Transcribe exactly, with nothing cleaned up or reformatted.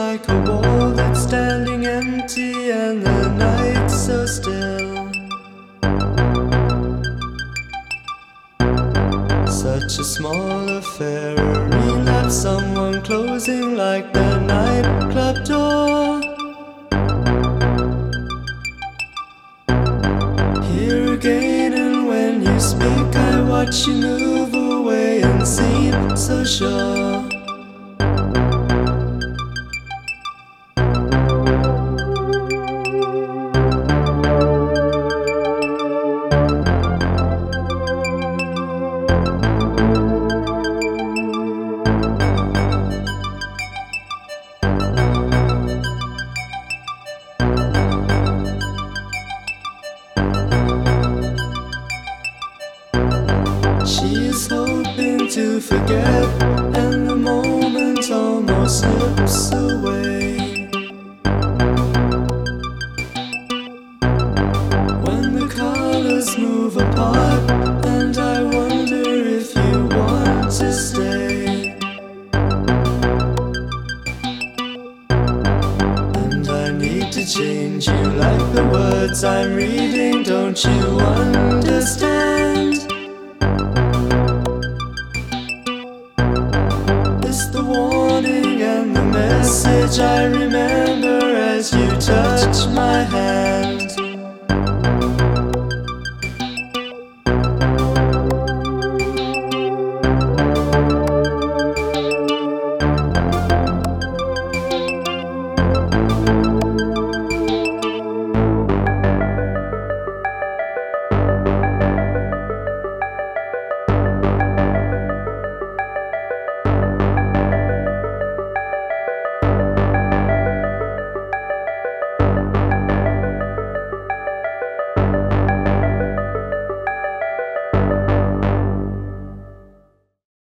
like a wall that's standing empty and the night so still. Such a small affair, a relapse, someone closing like the nightclub door. Here again, and when you speak, I watch you move away and seem so sure. She's hoping to forget, and the moment almost slips away. When the colors move apart, and I wonder if you want to stay. And I need to change you like the words I'm reading, don't you wonder?